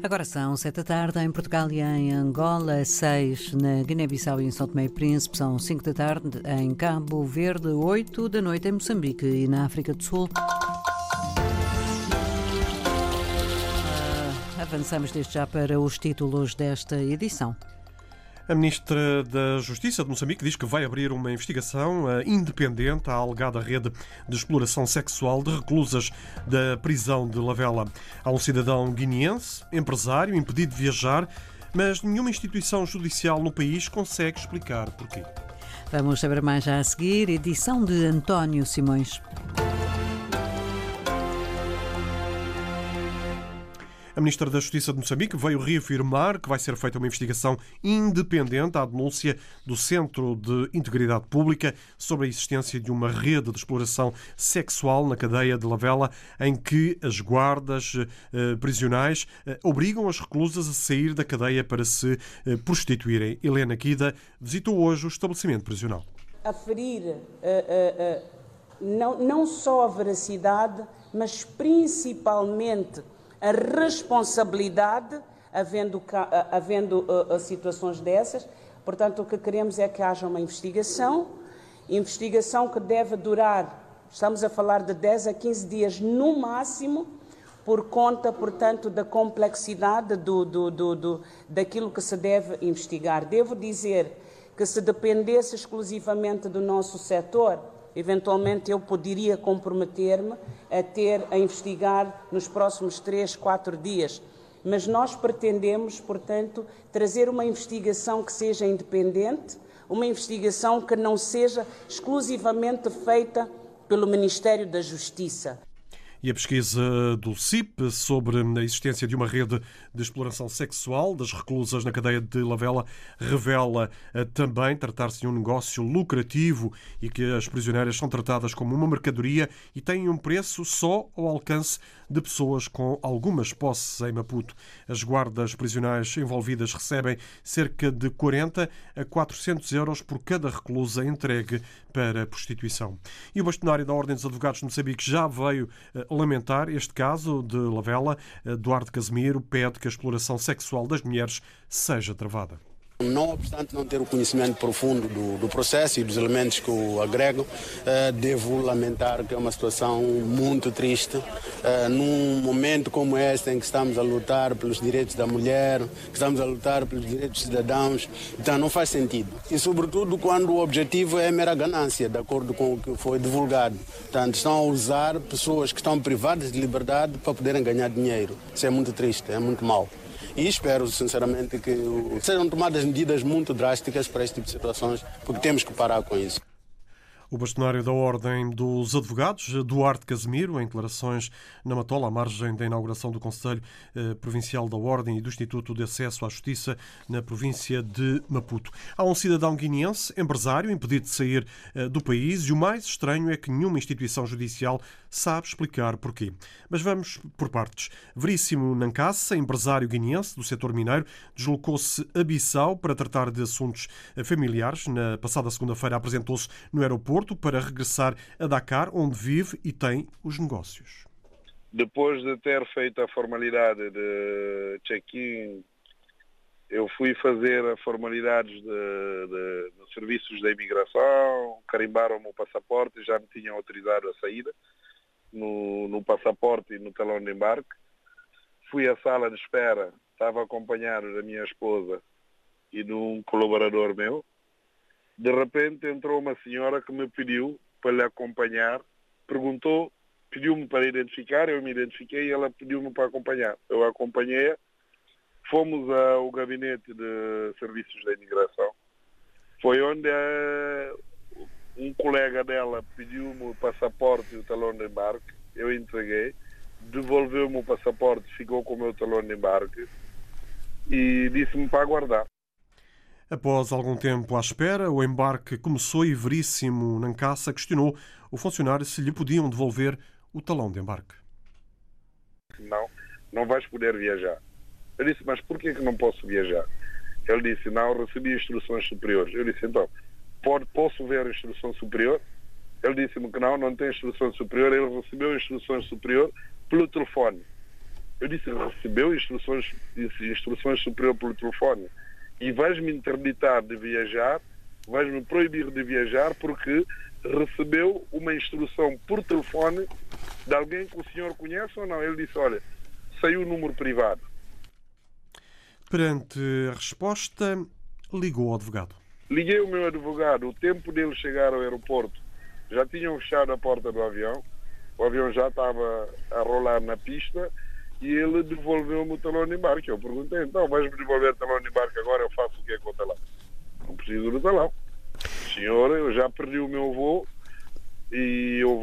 Agora são 7 da tarde em Portugal e em Angola, 6 na Guiné-Bissau e em São Tomé e Príncipe, são 5 da tarde em Cabo Verde, 8 da noite em Moçambique e na África do Sul. Avançamos desde já para os títulos desta edição. A Ministra da Justiça de Moçambique diz que vai abrir uma investigação independente à alegada rede de exploração sexual de reclusas da prisão de Lavela. Há um cidadão guineense, empresário, impedido de viajar, mas nenhuma instituição judicial no país consegue explicar porquê. Vamos saber mais já a seguir, edição de António Simões. A Ministra da Justiça de Moçambique veio reafirmar que vai ser feita uma investigação independente à denúncia do Centro de Integridade Pública sobre a existência de uma rede de exploração sexual na cadeia de Lavela, em que as guardas prisionais obrigam as reclusas a sair da cadeia para se prostituírem. Helena Quida visitou hoje o estabelecimento prisional. Aferir não só a veracidade, mas principalmente a responsabilidade, havendo situações dessas. Portanto, o que queremos é que haja uma investigação que deve durar, estamos a falar de 10 a 15 dias no máximo, por conta, portanto, da complexidade daquilo que se deve investigar. Devo dizer que se dependesse exclusivamente do nosso setor, eventualmente eu poderia comprometer-me a investigar nos próximos 3, 4 dias. Mas nós pretendemos, portanto, trazer uma investigação que seja independente, uma investigação que não seja exclusivamente feita pelo Ministério da Justiça. E a pesquisa do CIP sobre a existência de uma rede de exploração sexual das reclusas na cadeia de Lavela revela também tratar-se de um negócio lucrativo e que as prisioneiras são tratadas como uma mercadoria e têm um preço só ao alcance de pessoas com algumas posses em Maputo. As guardas prisionais envolvidas recebem cerca de 40 a 400 euros por cada reclusa entregue para a prostituição. E o bastonário da Ordem dos Advogados de Moçambique já veio lamentar este caso de Lavela. Duarte Casimiro pede que a exploração sexual das mulheres seja travada. Não obstante não ter o conhecimento profundo do processo e dos elementos que o agregam, devo lamentar que é uma situação muito triste. Num momento como este em que estamos a lutar pelos direitos da mulher, que estamos a lutar pelos direitos dos cidadãos, então não faz sentido. E sobretudo quando o objetivo é mera ganância, de acordo com o que foi divulgado. Portanto, estão a usar pessoas que estão privadas de liberdade para poderem ganhar dinheiro. Isso é muito triste, é muito mau. E espero, sinceramente, que sejam tomadas medidas muito drásticas para este tipo de situações, porque temos que parar com isso. O bastonário da Ordem dos Advogados, Duarte Casimiro, em declarações na Matola, à margem da inauguração do Conselho Provincial da Ordem e do Instituto de Acesso à Justiça na província de Maputo. Há um cidadão guineense, empresário, impedido de sair do país e o mais estranho é que nenhuma instituição judicial sabe explicar porquê. Mas vamos por partes. Veríssimo Nancassa, empresário guineense do setor mineiro, deslocou-se a Bissau para tratar de assuntos familiares. Na passada segunda-feira apresentou-se no aeroporto para regressar a Dakar, onde vive e tem os negócios. Depois de ter feito a formalidade de check-in, eu fui fazer as formalidades de serviços da imigração, carimbaram-me o passaporte, já me tinham autorizado a saída no passaporte e no talão de embarque. Fui à sala de espera, estava acompanhado da minha esposa e de um colaborador meu. De repente entrou uma senhora que me pediu para lhe acompanhar, pediu-me para identificar, eu me identifiquei e ela pediu-me para acompanhar. Eu acompanhei-a, fomos ao gabinete de serviços da imigração. Foi onde um colega dela pediu-me o passaporte e o talão de embarque, eu entreguei, devolveu-me o passaporte, ficou com o meu talão de embarque e disse-me para aguardar. Após algum tempo à espera, o embarque começou e Veríssimo Nancassa questionou o funcionário se lhe podiam devolver o talão de embarque. Não vais poder viajar. Eu disse, mas por que não posso viajar? Ele disse, não, recebi instruções superiores. Eu disse, então, posso ver a instrução superior? Ele disse-me que não tem instrução superior. Ele recebeu a instrução superior pelo telefone. Eu disse, recebeu instruções superior pelo telefone e vais-me interditar de viajar, vais-me proibir de viajar porque recebeu uma instrução por telefone de alguém que o senhor conhece ou não? Ele disse, olha, saiu o número privado. Perante a resposta, ligou ao advogado. Liguei ao meu advogado, o tempo dele chegar ao aeroporto, já tinham fechado a porta do avião, o avião já estava a rolar na pista e ele devolveu-me o talão de embarque. Eu perguntei, então, vais-me devolver o talão de embarque agora, eu faço o que é com o talão? Não preciso do talão. Senhor, eu já perdi o meu voo e eu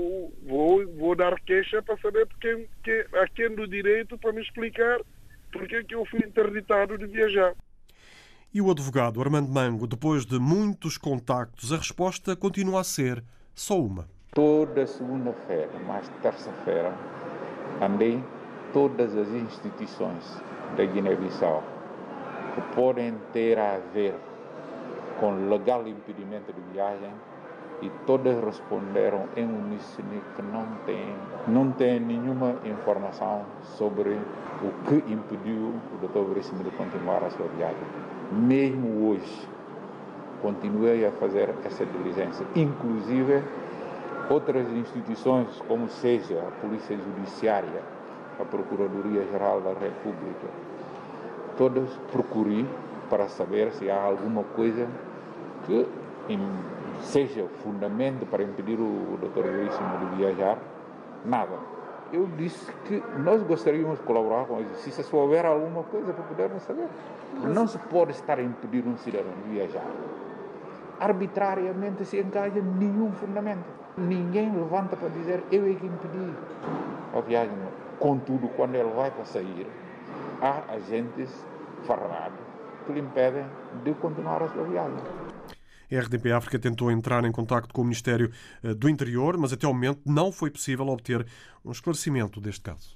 vou dar queixa para saber a quem do direito para me explicar porque é que eu fui interditado de viajar. E o advogado Armando Mango, depois de muitos contactos, a resposta continua a ser só uma. Toda segunda-feira, mais terça-feira, andei todas as instituições da Guiné-Bissau que podem ter a ver com legal impedimento de viagem e todas responderam em uníssono que não tem nenhuma informação sobre o que impediu o Dr. Veríssimo de continuar a sua viagem. Mesmo hoje, continuei a fazer essa diligência. Inclusive, outras instituições, como seja a Polícia Judiciária, a Procuradoria-Geral da República, todas procurei para saber se há alguma coisa que seja fundamento para impedir o Dr. Veríssimo de viajar. Nada. Eu disse que nós gostaríamos de colaborar com o exercício se houver alguma coisa para podermos saber. Não se pode estar a impedir um cidadão de viajar arbitrariamente sem que haja nenhum fundamento. Ninguém levanta para dizer eu é que impedi a viagem. Contudo, quando ele vai para sair, há agentes farrados que lhe impedem de continuar a sua viagem. A RDP África tentou entrar em contacto com o Ministério do Interior, mas até ao momento não foi possível obter um esclarecimento deste caso.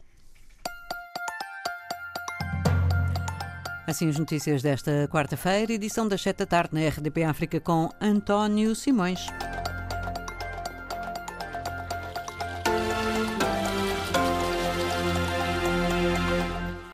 Assim as notícias desta quarta-feira, edição das 7 da tarde na RDP África com António Simões.